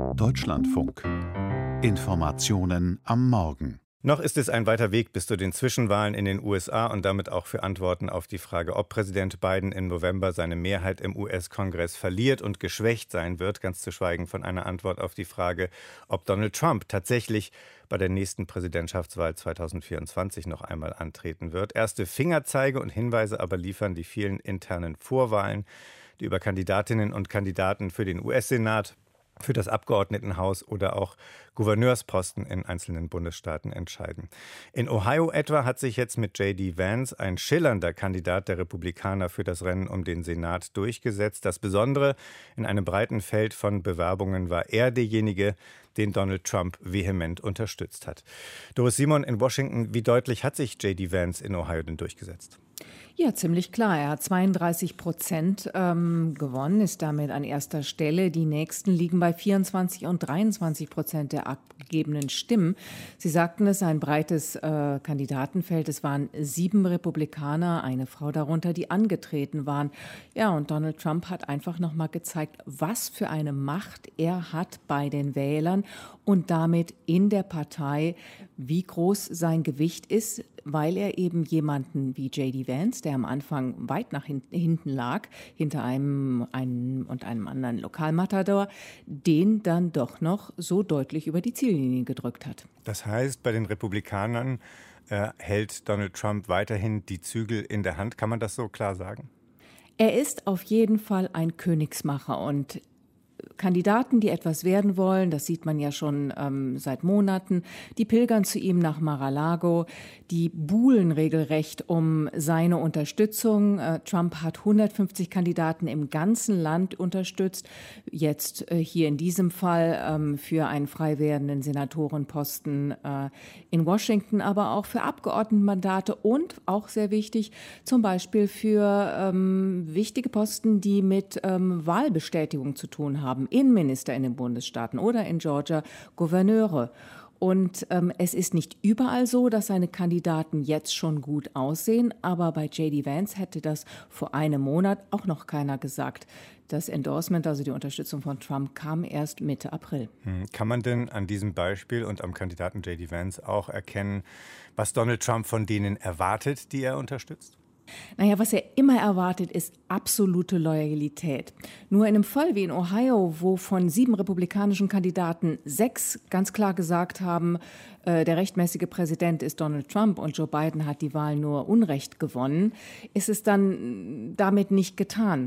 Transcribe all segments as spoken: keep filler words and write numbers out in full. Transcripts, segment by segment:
Deutschlandfunk. Informationen am Morgen. Noch ist es ein weiter Weg bis zu den Zwischenwahlen in den U S A und damit auch für Antworten auf die Frage, ob Präsident Biden im November seine Mehrheit im U S-Kongress verliert und geschwächt sein wird, ganz zu schweigen von einer Antwort auf die Frage, ob Donald Trump tatsächlich bei der nächsten Präsidentschaftswahl zweitausendvierundzwanzig noch einmal antreten wird. Erste Fingerzeige und Hinweise aber liefern die vielen internen Vorwahlen, die über Kandidatinnen und Kandidaten für den U S-Senat, für das Abgeordnetenhaus oder auch Gouverneursposten in einzelnen Bundesstaaten entscheiden. In Ohio etwa hat sich jetzt mit J D Vance ein schillernder Kandidat der Republikaner für das Rennen um den Senat durchgesetzt. Das Besondere, in einem breiten Feld von Bewerbungen war er derjenige, den Donald Trump vehement unterstützt hat. Doris Simon in Washington, wie deutlich hat sich J D Vance in Ohio denn durchgesetzt? Ja, ziemlich klar. Er hat zweiunddreißig Prozent ähm, gewonnen, ist damit an erster Stelle. Die nächsten liegen bei vierundzwanzig und dreiundzwanzig Prozent der abgegebenen Stimmen. Sie sagten es, ein breites äh, Kandidatenfeld. Es waren sieben Republikaner, eine Frau darunter, die angetreten waren. Ja, und Donald Trump hat einfach nochmal gezeigt, was für eine Macht er hat bei den Wählern und damit in der Partei, wie groß sein Gewicht ist, weil er eben jemanden wie J D Vance, der am Anfang weit nach hinten lag, hinter einem, einem und einem anderen Lokalmatador, den dann doch noch so deutlich über die Ziellinie gedrückt hat. Das heißt, bei den Republikanern äh, hält Donald Trump weiterhin die Zügel in der Hand. Kann man das so klar sagen? Er ist auf jeden Fall ein Königsmacher und Kandidaten, die etwas werden wollen, das sieht man ja schon ähm, seit Monaten, die pilgern zu ihm nach Mar-a-Lago, die buhlen regelrecht um seine Unterstützung. Äh, Trump hat hundertfünfzig Kandidaten im ganzen Land unterstützt, jetzt äh, hier in diesem Fall ähm, für einen frei werdenden Senatorenposten äh, in Washington, aber auch für Abgeordnetenmandate und auch sehr wichtig, zum Beispiel für ähm, wichtige Posten, die mit ähm, Wahlbestätigung zu tun haben. Innenminister in den Bundesstaaten oder in Georgia Gouverneure. Und ähm, es ist nicht überall so, dass seine Kandidaten jetzt schon gut aussehen, aber bei J D Vance hätte das vor einem Monat auch noch keiner gesagt. Das Endorsement, also die Unterstützung von Trump, kam erst Mitte April. Kann man denn an diesem Beispiel und am Kandidaten J D Vance auch erkennen, was Donald Trump von denen erwartet, die er unterstützt? Naja, was er immer erwartet, ist absolute Loyalität. Nur in einem Fall wie in Ohio, wo von sieben republikanischen Kandidaten sechs ganz klar gesagt haben, äh, der rechtmäßige Präsident ist Donald Trump und Joe Biden hat die Wahl nur Unrecht gewonnen, ist es dann damit nicht getan.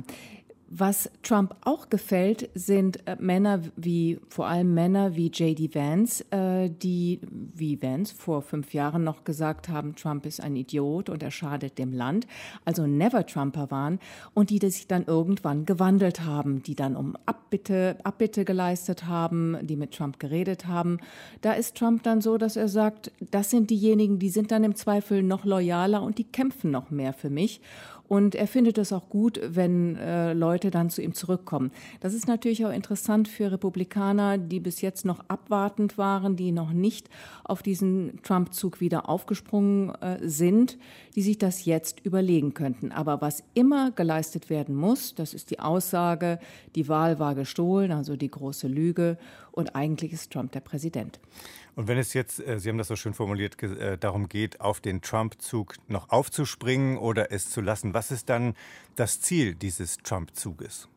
Was Trump auch gefällt, sind äh, Männer wie, vor allem Männer wie J D Vance, äh, die wie Vance vor fünf Jahren noch gesagt haben, Trump ist ein Idiot und er schadet dem Land, also Never-Trumper waren und die, die sich dann irgendwann gewandelt haben, die dann um Abbitte, Abbitte geleistet haben, die mit Trump geredet haben. Da ist Trump dann so, dass er sagt, das sind diejenigen, die sind dann im Zweifel noch loyaler und die kämpfen noch mehr für mich. Und er findet es auch gut, wenn äh, Leute dann zu ihm zurückkommen. Das ist natürlich auch interessant für Republikaner, die bis jetzt noch abwartend waren, die noch nicht auf diesen Trump-Zug wieder aufgesprungen äh, sind, die sich das jetzt überlegen könnten. Aber was immer geleistet werden muss, das ist die Aussage, die Wahl war gestohlen, also die große Lüge. Und eigentlich ist Trump der Präsident. Und wenn es jetzt, Sie haben das so schön formuliert, darum geht, auf den Trump-Zug noch aufzuspringen oder es zu lassen, was ist dann das Ziel dieses Trump-Zuges?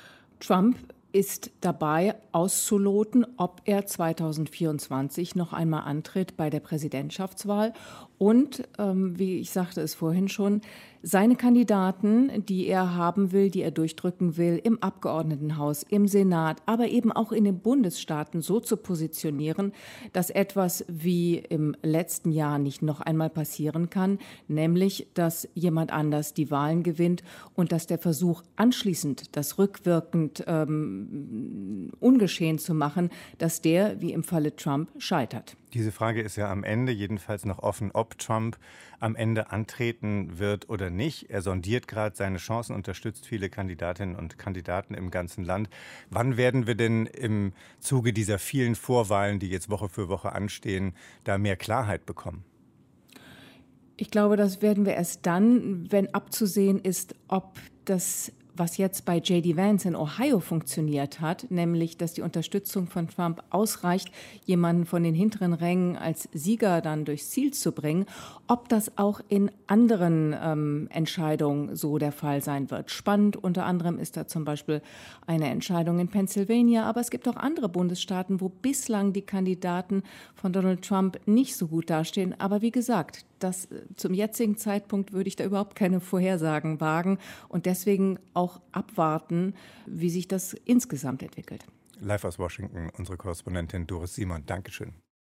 Trump ist dabei auszuloten, ob er zweitausendvierundzwanzig noch einmal antritt bei der Präsidentschaftswahl. Und, ähm, wie ich sagte es vorhin schon, seine Kandidaten, die er haben will, die er durchdrücken will, im Abgeordnetenhaus, im Senat, aber eben auch in den Bundesstaaten so zu positionieren, dass etwas wie im letzten Jahr nicht noch einmal passieren kann, nämlich, dass jemand anders die Wahlen gewinnt und dass der Versuch anschließend, das rückwirkend ähm, ungeschehen zu machen, dass der, wie im Falle Trump, scheitert. Diese Frage ist ja am Ende jedenfalls noch offen, ob Trump am Ende antreten wird oder nicht. Er sondiert gerade seine Chancen, unterstützt viele Kandidatinnen und Kandidaten im ganzen Land. Wann werden wir denn im Zuge dieser vielen Vorwahlen, die jetzt Woche für Woche anstehen, da mehr Klarheit bekommen? Ich glaube, das werden wir erst dann, wenn abzusehen ist, ob das was jetzt bei J D Vance in Ohio funktioniert hat, nämlich dass die Unterstützung von Trump ausreicht, jemanden von den hinteren Rängen als Sieger dann durchs Ziel zu bringen, ob das auch in anderen ähm, Entscheidungen so der Fall sein wird. Spannend unter anderem ist da zum Beispiel eine Entscheidung in Pennsylvania, aber es gibt auch andere Bundesstaaten, wo bislang die Kandidaten von Donald Trump nicht so gut dastehen. Aber wie gesagt, das, zum jetzigen Zeitpunkt würde ich da überhaupt keine Vorhersagen wagen und deswegen auch abwarten, wie sich das insgesamt entwickelt. Live aus Washington, unsere Korrespondentin Doris Simon. Dankeschön.